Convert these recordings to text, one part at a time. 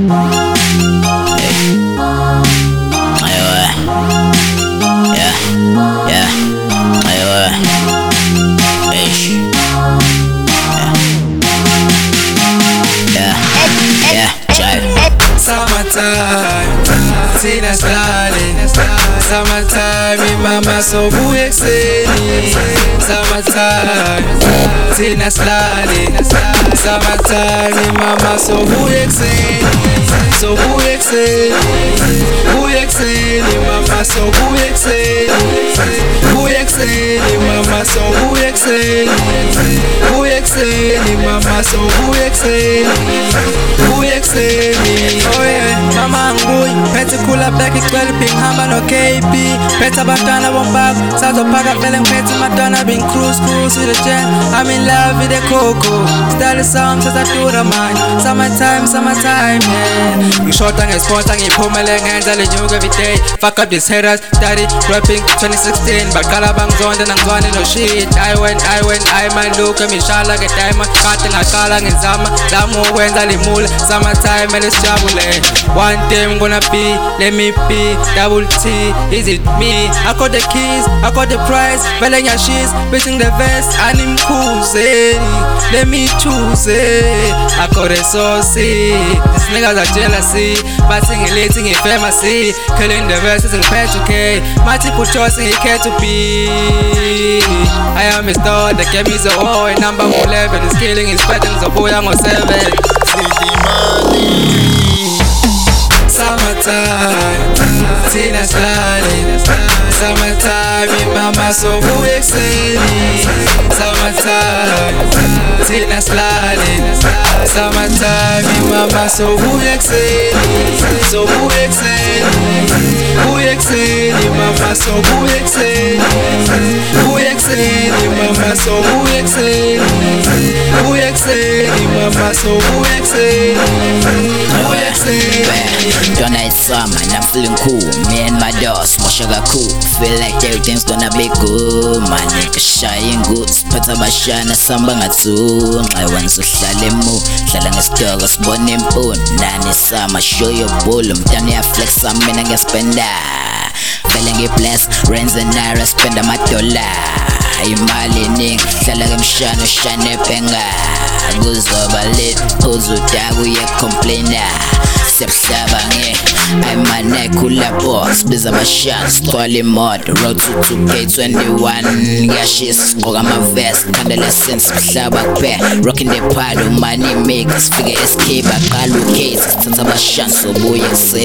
Summertime, Tina Stalin. Summertime, mama so excited. Summertime, Tina Stalin. Summertime, mama so excited. So excited, mama so excited. Mama so excited. Mama so excited. Oh yeah, mama ngui phethe khula back igcwele hamba no KP phethe abantwana bombaku sazophaka vele ngiphethe madonna being cruise with the jam. I'm in love with the coco style sound says I do the man. Summertime yeah. Ngishota ngesponta ngiphumele ngenza le nyuka every day. Fuck up these haters study rapping 2016 baqala bangizonda nangizwane no shit. I went I look at me shine like a diamond kade ngaqala ngizama ukwenza limula. Summertime and it's jabule. One day I'm gonna be, let me be, double T, is it me? I got the keys, I got the prize, belling your sheets, bitching the vest, and I'm coozing. Let me choose it. I got a saucy. These niggas are jealousy, but singing late, singing famous, killing the verses in pet to K. Multiple choice in care to be. I am a star, the game is a war, number 11 is killing his patterns, a boy, I'm a 7. Summertime, Tina Stalin. Summertime, mama so excited. Summertime, Tina Stalin. Summertime, mama so excited. So excited, mama so excited. Mama so excited. Mama so excited. Donna, it's summer and I'm feeling cool. Me and my dogs, more sugar cool. Feel like everything's gonna be good. My nigga shine good. Spata bashana samba ngatu. I want to slale mu. Slala ngestoga sibone impuni. Nani summer show your bull. Mtani ya flex I'm in a spender. Feeling it blessed. Rains and naira spend my dollar. Imali ning. Slala ngemshano shane penga. Kuzoba lit. Uzudagu ye complainer. Sepsabange, I'm my neck, cooler boss, Bizza Machans, Twally Mod, Road to 2K21, Gashis, Ogama Vest, Candlescence, Sabak Bear, Rocking the Paddle, Money Makers, Figure Escape, Akalu Case, Tata Machans, so boy, and say,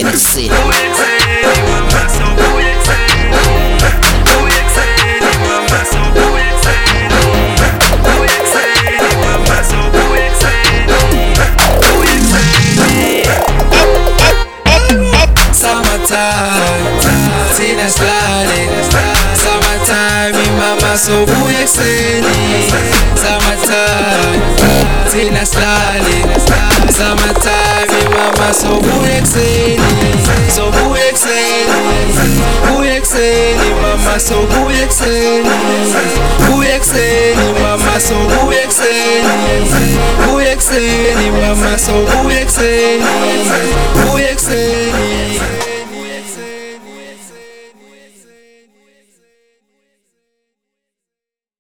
Tina Stalin. Summertime, mama so excited. Summertime, Tina Stalin. Summertime, mama so excited. So excited, mama so excited. Mama so excited. Mama so excited.